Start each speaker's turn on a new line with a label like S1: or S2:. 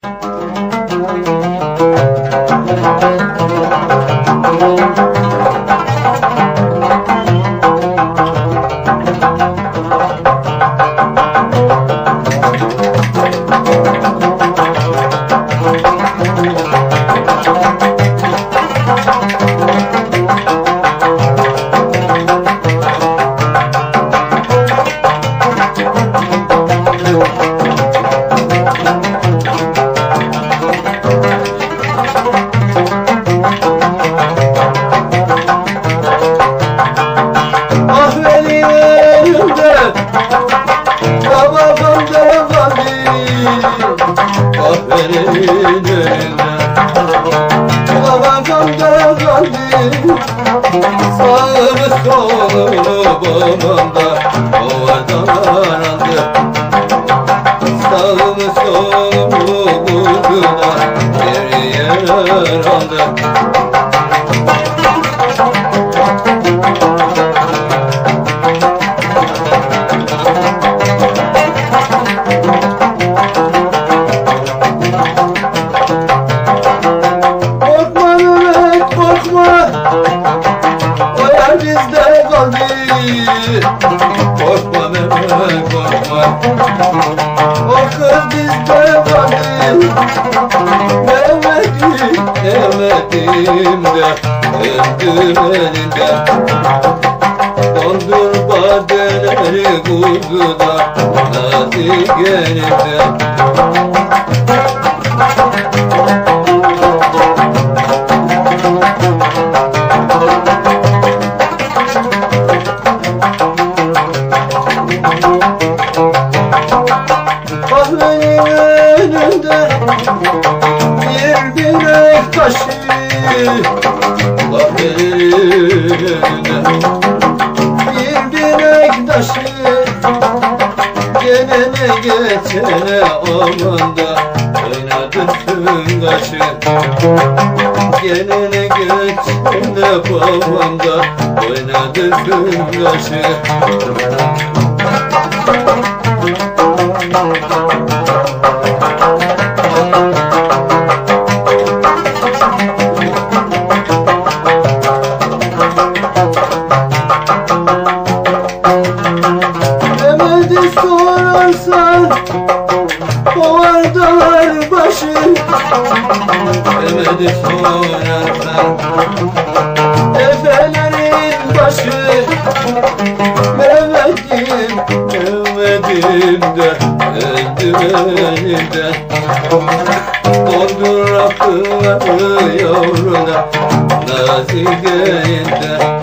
S1: Sağımı solu babamda ovadan arandı. Sağımı solu buldular geriye arandı. Korkma Mehmet korkma, o kız bizde kaldı. Mehmet'im de öldüm elinde. Dondur badeleri kuzuda nazi gelinde. Kahvenin önünde bir bilek taşı. Kahvenin önünde bir bilek taşı. Gelene geçene aman da oynadırsın kaşı. Gelene geçene aman da oynadırsın kaşı. Mehmet'i sorarsan kovardalar başı. Mehmet'i sorarsan efelerin başı. Mehmet'im de öldüm elinden. Doldur akılları yavruna nazik elinden.